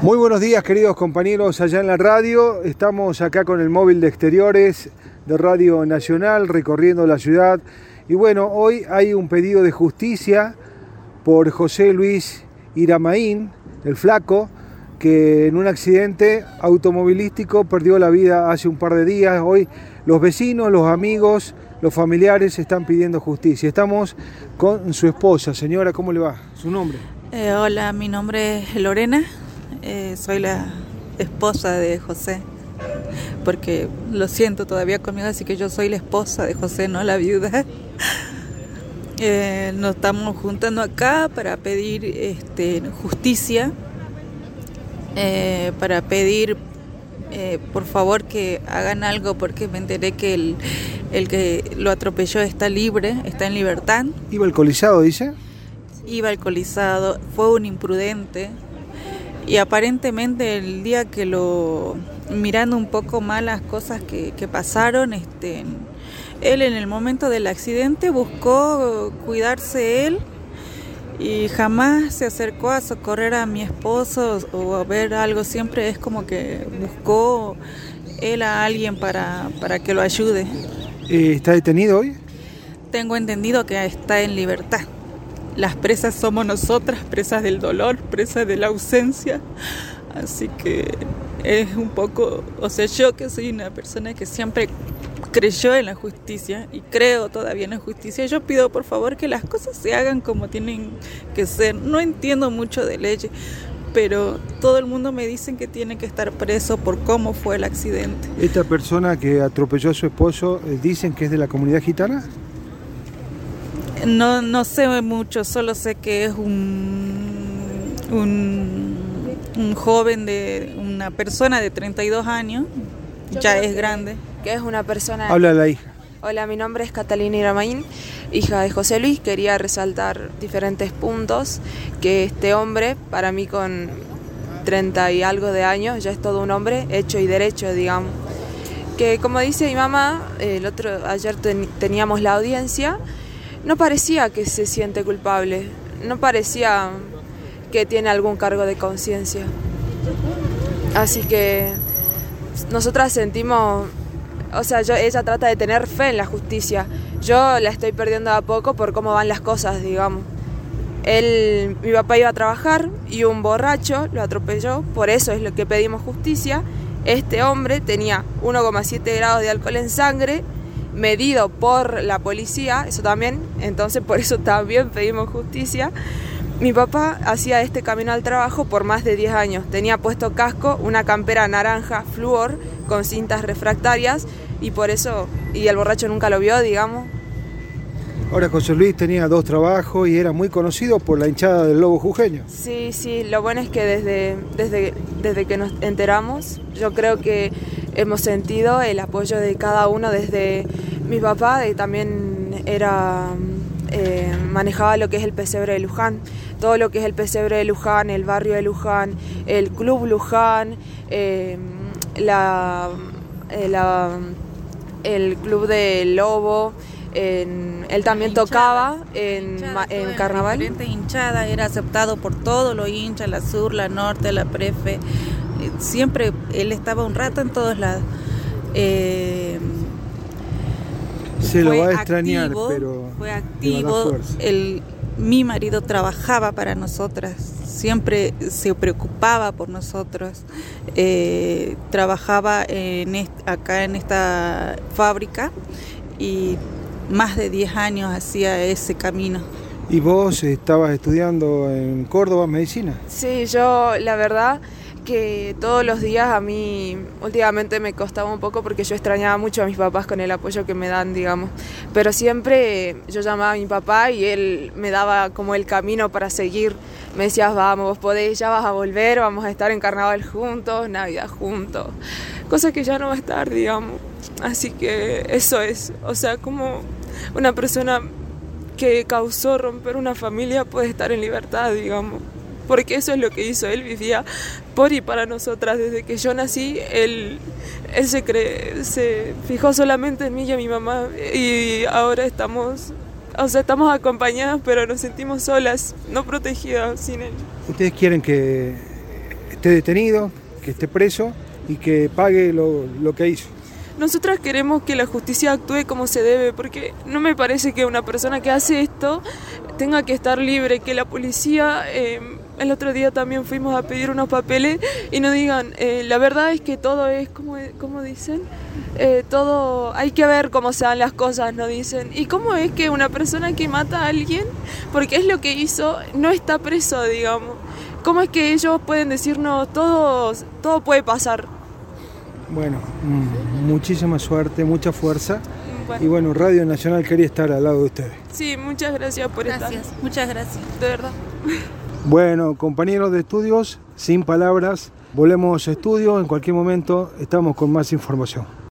Muy buenos días, queridos compañeros allá en la radio. Estamos acá con el móvil de exteriores de Radio Nacional recorriendo la ciudad. Y bueno, hoy hay un pedido de justicia por José Luis Iramaín, el Flaco, que en un accidente automovilístico perdió la vida hace un par de días. Hoy los vecinos, los amigos, los familiares están pidiendo justicia. Estamos con su esposa. Señora, ¿cómo le va? ¿Su nombre? Hola, mi nombre es Lorena. Soy la esposa de José, porque lo siento todavía conmigo, así que yo soy la esposa de José, no la viuda. Nos estamos juntando acá para pedir justicia, para pedir por favor que hagan algo, porque me enteré que el que lo atropelló está libre, está en libertad. ¿Iba alcoholizado, dice? Iba alcoholizado, fue un imprudente. Y aparentemente el día que mirando un poco mal las cosas que pasaron, él en el momento del accidente buscó cuidarse él y jamás se acercó a socorrer a mi esposo o a ver algo. Siempre es como que buscó él a alguien para que lo ayude. ¿Está detenido hoy? Tengo entendido que está en libertad. Las presas somos nosotras, presas del dolor, presas de la ausencia. Así que es un poco, yo que soy una persona que siempre creyó en la justicia y creo todavía en la justicia, yo pido por favor que las cosas se hagan como tienen que ser. No entiendo mucho de leyes, pero todo el mundo me dice que tiene que estar preso por cómo fue el accidente. ¿Esta persona que atropelló a su esposo dicen que es de la comunidad gitana? No sé mucho, solo sé que es un joven, una persona de 32 años, ya es grande. Que es una persona... Habla la hija. Hola, mi nombre es Catalina Iramaín, hija de José Luis. Quería resaltar diferentes puntos, que este hombre, para mí con 30 y algo de años, ya es todo un hombre hecho y derecho, digamos. Que como dice mi mamá, ayer teníamos la audiencia. No parecía que se siente culpable, no parecía que tiene algún cargo de conciencia. Así que nosotras sentimos, ella trata de tener fe en la justicia. Yo la estoy perdiendo de a poco por cómo van las cosas, digamos. Mi papá iba a trabajar y un borracho lo atropelló, por eso es lo que pedimos justicia. Este hombre tenía 1,7 grados de alcohol en sangre, medido por la policía, eso también, entonces por eso también pedimos justicia. Mi papá hacía este camino al trabajo por más de 10 años, tenía puesto casco, una campera naranja flúor con cintas refractarias y por eso, y el borracho nunca lo vio, digamos. Ahora José Luis tenía 2 trabajos y era muy conocido por la hinchada del Lobo Jujeño. Sí, lo bueno es que desde que nos enteramos, yo creo que hemos sentido el apoyo de cada uno. Desde mi papá también manejaba lo que es el pesebre de Luján, todo lo que es el pesebre de Luján, el barrio de Luján, el club Luján, el club del Lobo. Él también tocaba en carnaval. Diferentes hinchadas, era aceptado por todos los hinchas, la sur, la norte, la prefe. Siempre él estaba un rato en todos lados. Se lo va a extrañar, pero fue activo. Mi marido trabajaba para nosotras, siempre se preocupaba por nosotros. Trabajaba acá en esta fábrica y más de 10 años hacía ese camino. ¿Y vos estabas estudiando en Córdoba medicina? Sí, yo la verdad que todos los días a mí últimamente me costaba un poco porque yo extrañaba mucho a mis papás con el apoyo que me dan, digamos. Pero siempre yo llamaba a mi papá y él me daba como el camino para seguir. Me decía, vamos, vos podés, ya vas a volver, vamos a estar en carnaval juntos, Navidad juntos. Cosa que ya no va a estar, digamos. Así que eso es, como una persona que causó romper una familia puede estar en libertad, digamos. Porque eso es lo que hizo, él vivía por y para nosotras. Desde que yo nací, él se fijó solamente en mí y en mi mamá, y ahora estamos acompañadas, pero nos sentimos solas, no protegidas sin él. ¿Ustedes quieren que esté detenido, que esté preso y que pague lo que hizo. Nosotras queremos que la justicia actúe como se debe, porque no me parece que una persona que hace esto tenga que estar libre, que la policía, el otro día también fuimos a pedir unos papeles y nos digan, la verdad es que todo es, como dicen, todo, hay que ver cómo se dan las cosas, nos dicen. ¿Y cómo es que una persona que mata a alguien, porque es lo que hizo, no está preso, digamos? ¿Cómo es que ellos pueden decirnos todo puede pasar? Bueno, muchísima suerte, mucha fuerza. Bueno. Y bueno, Radio Nacional quería estar al lado de ustedes. Sí, muchas gracias por estar. Muchas gracias. De verdad. Bueno, compañeros de estudios, sin palabras, volvemos a estudio. En cualquier momento estamos con más información.